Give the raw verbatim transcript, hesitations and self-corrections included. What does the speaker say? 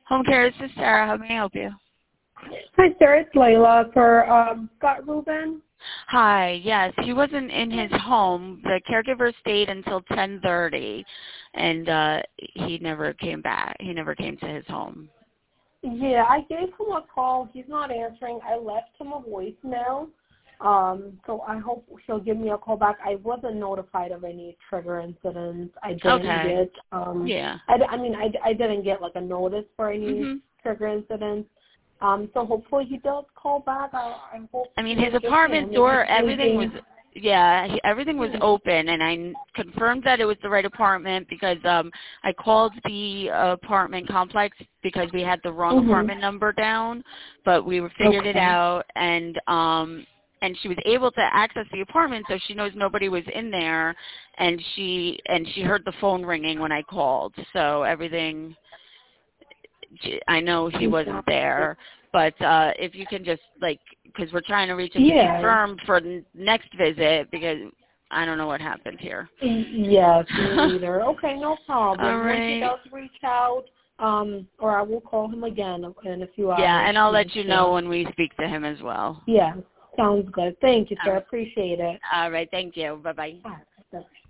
Home care, this is Sarah. How may I help you? Hi, Sarah. It's Layla for um, Scott Rubin. Hi. Yes, he wasn't in his home. The caregiver stayed until ten thirty, and uh, he never came back. He never came to his home. Yeah, I gave him a call. He's not answering. I left him a voicemail. Um, so I hope he'll give me a call back. I wasn't notified of any trigger incidents. I didn't Okay. get, um, Yeah. I, I mean, I, I didn't get like a notice for any Mhm. trigger incidents. Um, so hopefully he does call back. I, I hope. I mean, his just, apartment you know, door, maybe everything was, sleeping. yeah, he, everything was Yeah. open, and I confirmed that it was the right apartment because um, I called the uh, apartment complex because we had the wrong Mhm. apartment number down, but we figured it Okay. out, and um, and she was able to access the apartment, so she knows nobody was in there, and she and she heard the phone ringing when I called, so everything. I know he wasn't there, but uh, if you can just, like, because we're trying to reach him to Yeah. confirm for the next visit, because I don't know what happened here. Yes, me either. Okay, no problem. All Once he right. does reach out, um, or I will call him again in a few hours. Yeah, and I'll to let make you sure. know when we speak to him as well. Yeah, sounds good. Thank you, All sir. right. Appreciate it. All right. Thank you. Bye-bye. All right.